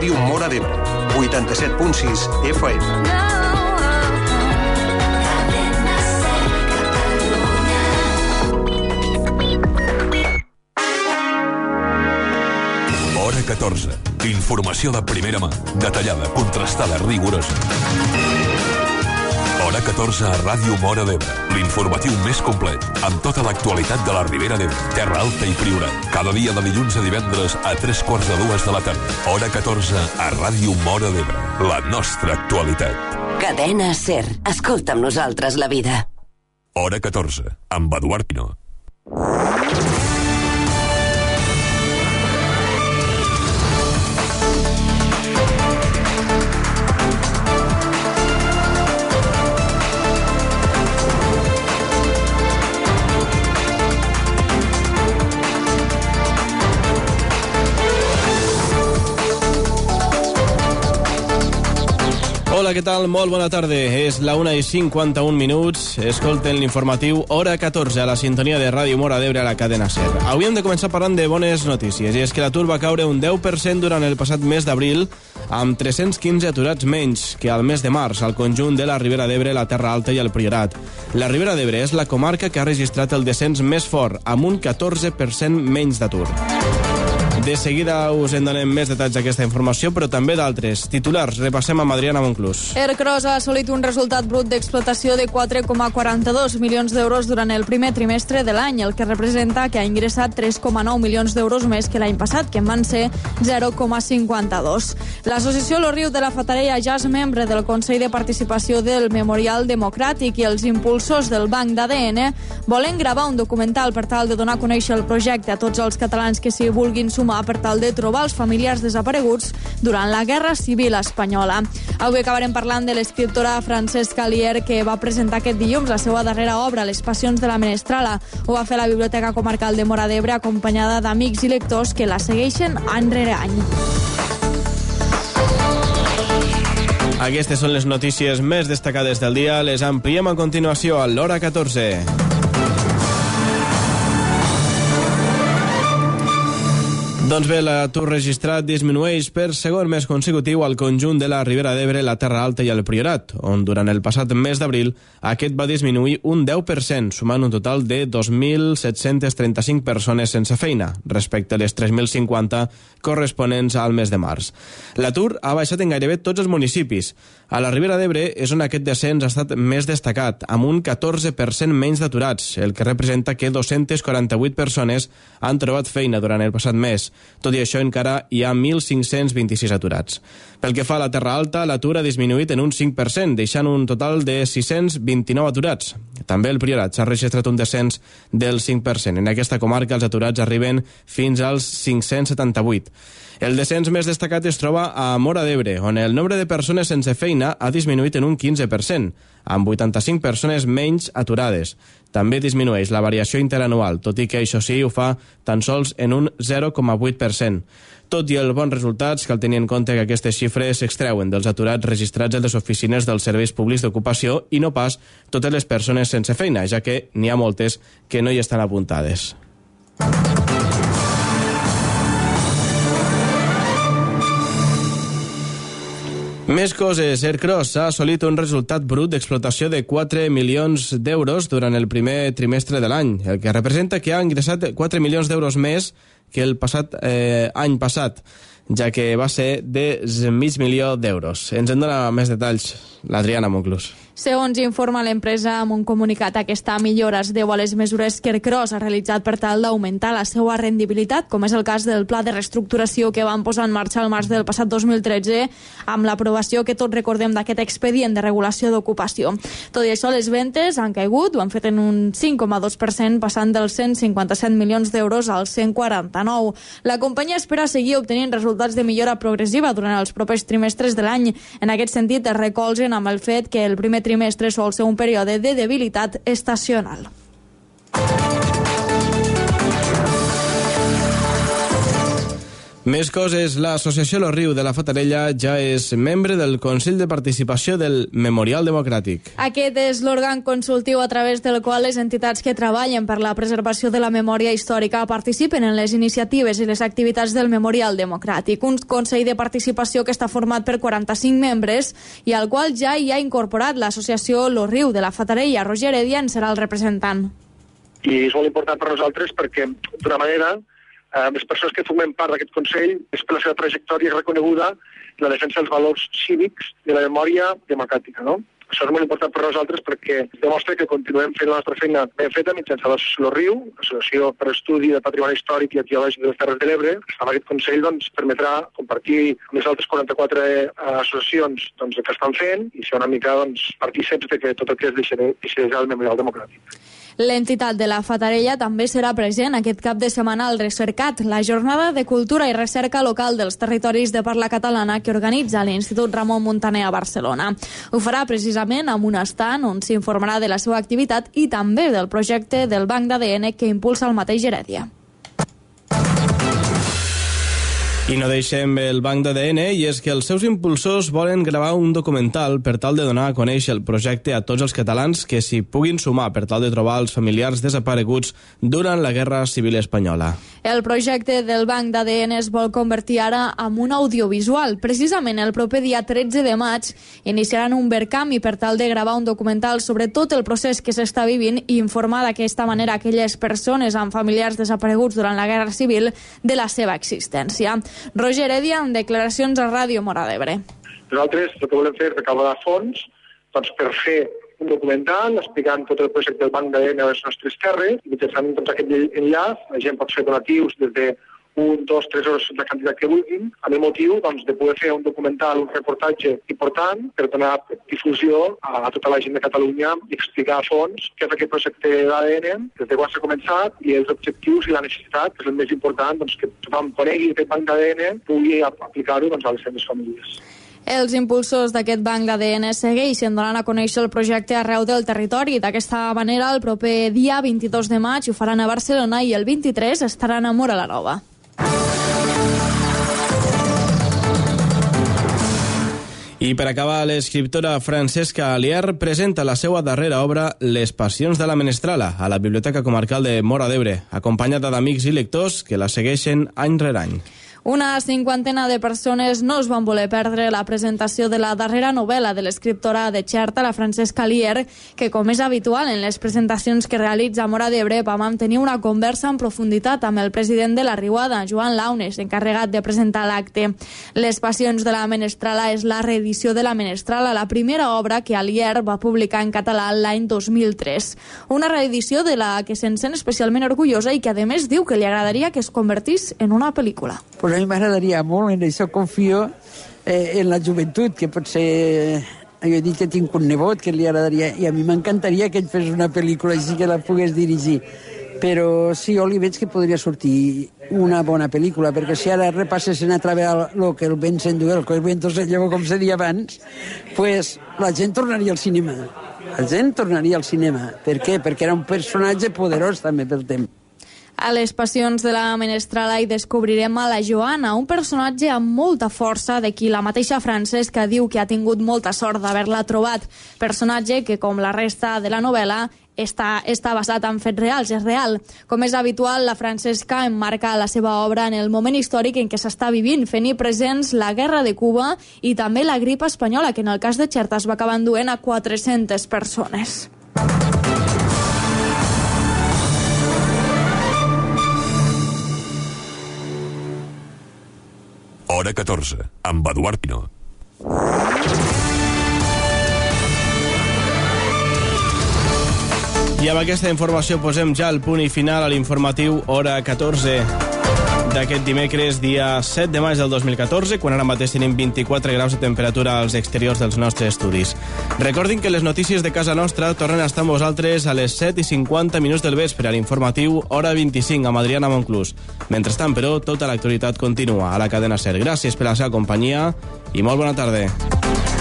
Ràdio Móra d'Ebre, 87.6 FM. Hora 14. Informació de primera mà, detallada, contrastada, rigorosa. Hora 14 a Ràdio Móra d'Ebre, l'informatiu més complet, amb tota l'actualitat de la Ribera d'Ebre, Terra Alta i Priorat. Cada dia de dilluns a divendres a 3:45 de la tarda. Hora 14 a Ràdio Móra d'Ebre, la nostra actualitat. Cadena SER. Escolta amb nosaltres la vida. Hora 14, amb Eduard Pino. Hola, què tal? Molt bona tarda. És la 1:51. Escolten l'informatiu Hora 14 a la sintonia de Ràdio Móra d'Ebre a la cadena SER. Avui hem de començar parlant de bones notícies, i és que l'atur va caure un 10% durant el passat mes d'abril, amb 315 aturats menys que al mes de març al conjunt de la Ribera d'Ebre, la Terra Alta i el Priorat. La Ribera d'Ebre és la comarca que ha registrat el descens més fort, amb un 14% menys d'atur. De seguida us en donem més detalls d'aquesta informació, però també d'altres. Titulars, repassem amb Adriana Monclús. Ercros ha assolit un resultat brut d'explotació de 4,42 milions d'euros durant el primer trimestre de l'any, el que representa que ha ingressat 3,9 milions d'euros més que l'any passat, que en van ser 0,52. L'associació Los Rius de la Fatarella ja és membre del Consell de Participació del Memorial Democràtic, i els impulsors del Banc d'ADN volen gravar un documental per tal de donar a conèixer el projecte a tots els catalans que s'hi vulguin sumar per tal de trobar els familiars desapareguts durant la Guerra Civil Espanyola. Avui acabarem parlant de l'escriptora Francesca Lier, que va presentar aquest dilluns la seva darrera obra, Les passions de la Menestrala. Ho va fer a la Biblioteca Comarcal de Móra d'Ebre, acompanyada d'amics i lectors que la segueixen any rere any. Aquestes són les notícies més destacades del dia. Les ampliem a continuació a l'Hora 14. Doncs bé, l'atur registrat disminueix per segon mes consecutiu al conjunt de la Ribera d'Ebre, la Terra Alta i el Priorat, on durant el passat mes d'abril aquest va disminuir un 10%, sumant un total de 2.735 persones sense feina, respecte a les 3.050 corresponents al mes de març. L'atur ha baixat en gairebé tots els municipis. A la Ribera d'Ebre és on aquest descens ha estat més destacat, amb un 14% menys d'aturats, el que representa que 248 persones han trobat feina durant el passat mes. Tot i això, encara hi ha 1.526 aturats. Pel que fa a la Terra Alta, l'atur ha disminuït en un 5%, deixant un total de 629 aturats. També el Priorat s'ha registrat un descens del 5%. En aquesta comarca els aturats arriben fins als 578. El descens més destacat es troba a Móra d'Ebre, on el nombre de persones sense feina ha disminuït en un 15%, amb 85 persones menys aturades. També disminueix la variació interanual, tot i que això sí ho fa tan sols en un 0,8%. Tot i els bons resultats, cal tenir en compte que aquestes xifres s'extreuen dels aturats registrats a les oficines dels serveis públics d'ocupació i no pas totes les persones sense feina, ja que n'hi ha moltes que no hi estan apuntades. Més coses. Ercros ha assolit un resultat brut d'explotació de 4 milions d'euros durant el primer trimestre de l'any, el que representa que ha ingressat 4 milions d'euros més que el any passat, ja que va ser de mig milió d'euros. Ens en dona més detalls l'Adriana Monclús. Segons informa l'empresa amb un comunicat, aquesta millora es deu a les mesures que Ercros ha realitzat per tal d'augmentar la seva rendibilitat, com és el cas del pla de reestructuració que van posar en marxa al març del passat 2013, amb l'aprovació que tots recordem d'aquest expedient de regulació d'ocupació. Tot i això, les ventes han caigut, ho han fet en un 5,2%, passant dels 157 milions d'euros als 149. La companyia espera seguir obtenint resultats de millora progressiva durant els propers trimestres de l'any. En aquest sentit, es recolzen amb el fet que el primer trimestre sol ser un període de debilitat estacional. Més coses, l'associació Lo Riu de la Fatarella ja és membre del Consell de Participació del Memorial Democràtic. Aquest és l'òrgan consultiu a través del qual les entitats que treballen per la preservació de la memòria històrica participen en les iniciatives i les activitats del Memorial Democràtic. Un Consell de Participació que està format per 45 membres i al qual ja hi ha incorporat l'associació Lo Riu de la Fatarella. Roger Heredia en serà el representant. I és molt important per nosaltres perquè, d'una manera, les persones que formem part d'aquest Consell és per la seva trajectòria reconeguda la defensa dels valors cívics de la memòria democràtica, no? Això és molt important per nosaltres perquè demostra que continuem fent la nostra feina ben feta mitjançant l'associació Lo Riu, l'Associació per l'Estudi del Patrimoni Històric i Arqueològic de les Terres de l'Ebre. Amb aquest Consell permetrà compartir amb les altres 44 associacions el que estan fent i ser una mica partícips de que tot el que es deixarà el Memorial Democràtic. L'entitat de la Fatarella també serà present aquest cap de setmana al Recercat, la jornada de cultura i recerca local dels territoris de parla catalana que organitza l'Institut Ramon Muntaner a Barcelona. Ho farà precisament amb un stand on s'informarà de la seva activitat i també del projecte del Banc d'ADN que impulsa el mateix Heredia. I no deixem el Banc d'ADN, i és que els seus impulsors volen gravar un documental per tal de donar a conèixer el projecte a tots els catalans que s'hi puguin sumar per tal de trobar els familiars desapareguts durant la Guerra Civil Espanyola. El projecte del Banc d'ADN es vol convertir ara en un audiovisual. Precisament el proper dia 13 de maig iniciaran un Verkami per tal de gravar un documental sobre tot el procés que s'està vivint i informar d'aquesta manera aquelles persones amb familiars desapareguts durant la Guerra Civil de la seva existència. Roger Heredia, en declaracions a Ràdio Móra d'Ebre. Nosaltres el que volem fer és recaudar fons per fer un documental explicant tot el projecte del Banc d'ADN a les nostres terres i mitjançant aquest enllaç la gent pot fer donatius des de 1, 2, 3 euros la quantitat que vulguin, amb el motiu de poder fer un documental, un reportatge important per donar difusió a tota la gent de Catalunya i explicar a fons què és aquest projecte d'ADN, des de quan s'ha començat i els objectius i la necessitat, que és el més important, que tothom conegui aquest banc d'ADN pugui aplicar-ho a les seves famílies. Els impulsors d'aquest banc d'ADN segueixen donant a conèixer el projecte arreu del territori. D'aquesta manera, el proper dia 22 de maig ho faran a Barcelona i el 23 estaran a Móra la Nova. I per acabar, l'escriptora Francesca Alier presenta la seva darrera obra Les passions de la Menestrala a la Biblioteca Comarcal de Móra d'Ebre, acompanyada d'amics i lectors que la segueixen any rere any. Una cinquantena de persones no es van voler perdre la presentació de la darrera novel·la de l'escriptora de Xerta, la Francesca Alier, que, com és habitual en les presentacions que realitza a Móra d'Ebre, va mantenir una conversa en profunditat amb el president de la Riuada, Joan Launes, encarregat de presentar l'acte. Les passions de la Menestrala és la reedició de la Menestrala, la primera obra que Alier va publicar en català l'any 2003. Una reedició de la que se'n sent especialment orgullosa i que, a més, diu que li agradaria que es convertís en una pel·lícula. Pues a mi m'agradaria molt, en això confio en la joventut, que potser jo he dit que tinc un nebot que li agradaria, i a mi m'encantaria que ell fes una pel·lícula així que la pogués dirigir. Però sí, jo li veig que podria sortir una bona pel·lícula, perquè si ara repassessin a través el que el vent s'endugué, el que el vent se llevó, com se deia abans, pues la gent tornaria al cinema. La gent tornaria al cinema. Per què? Perquè era un personatge poderós també pel temps. A les passions de la Menestrala hi descobrirem a la Joana, un personatge amb molta força de qui la mateixa Francesca diu que ha tingut molta sort d'haver-la trobat. Personatge que, com la resta de la novel·la, està basat en fets reals, és real. Com és habitual, la Francesca emmarca la seva obra en el moment històric en què s'està vivint, fent-hi presents la Guerra de Cuba i també la grip espanyola, que en el cas de Xerta es va acabar enduent a 400 persones. Hora 14, amb Eduard Pino. I amb aquesta informació posem ja el punt i final a l'informatiu Hora 14 d'aquest dimecres, dia 7 de maig del 2014, quan ara mateix tenim 24 graus de temperatura als exteriors dels nostres estudis. Recordin que les notícies de casa nostra tornen a estar amb vosaltres a les 7:50 del vespre a l'informatiu Hora 25 amb Adriana Monclús. Mentrestant, però, tota l'actualitat continua a la cadena SER. Gràcies per la seva companyia i molt bona tarda.